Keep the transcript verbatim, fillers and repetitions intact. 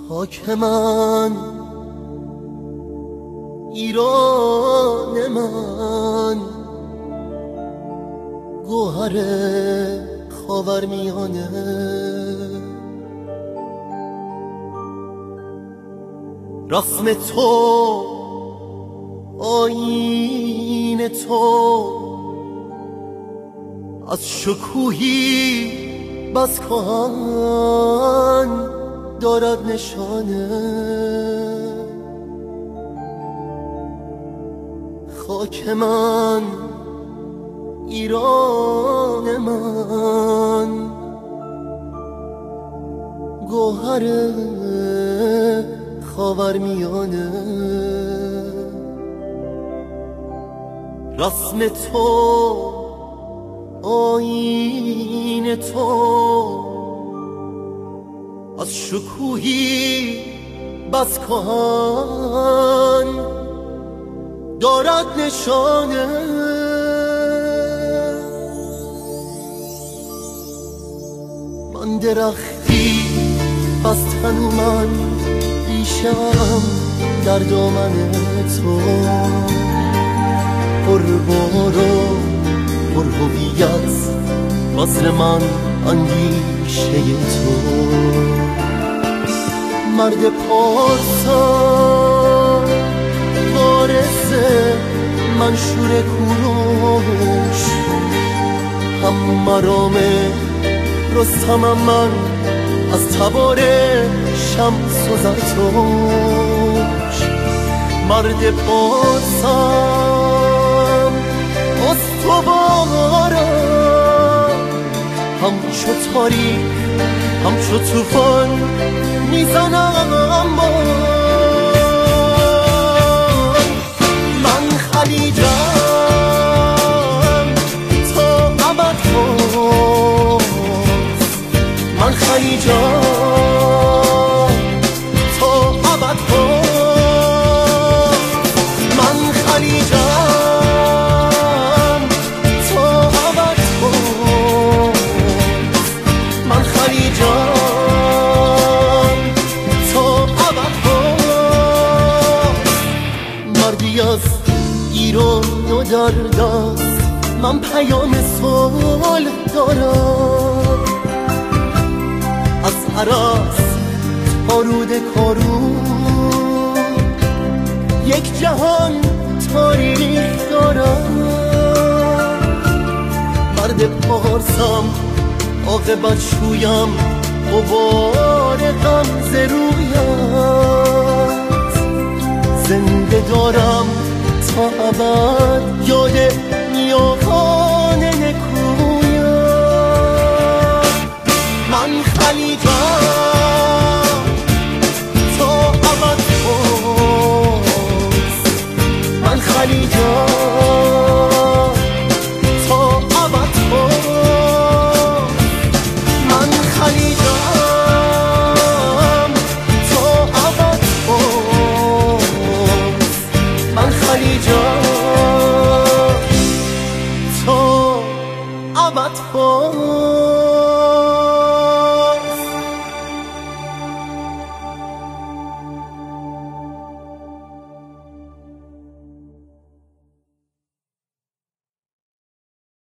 خاک من، ایران من، گوهر خاورمیانه. رسم تو، آیین تو، از شکوهی بس کهن دارد نشانه. خاک من، ایران من، گوهر خاورمیانه. رسم تو، آیین تو، از شکوهی بس کهن دارد نشانه. من درختی بس تنومن، ریشم در دامن تو، پر بار و پر هویت، وصل من اندیشه تو. مرد پارسا، وارث منشور کوروش، هم مرام رستمم من، از تبار شمس و زرتوش. مرد پارسم، استوارم، همچو تاریک، همچو توفان میزنم بان. من خلیجم تا ابد باز، من خلیجم تا ابد باز، من خلیجم تا ابد باز، من خلیجم تا ابد باز. مردی از ایران و در دست، من پیام صلح دارم. از هراس تا رود کارون، یک جهان تاریخ دارم. مرد پارسم، عاقبت شویم، غبار غمزه رویت. زنده دارم تا ابد یاد نیاکان نکویم. من خلیجم تا ابد باز، من خلیجم تا ابد باز، من خلیجم تا ابد باز، من خلیجم تا ابد باز.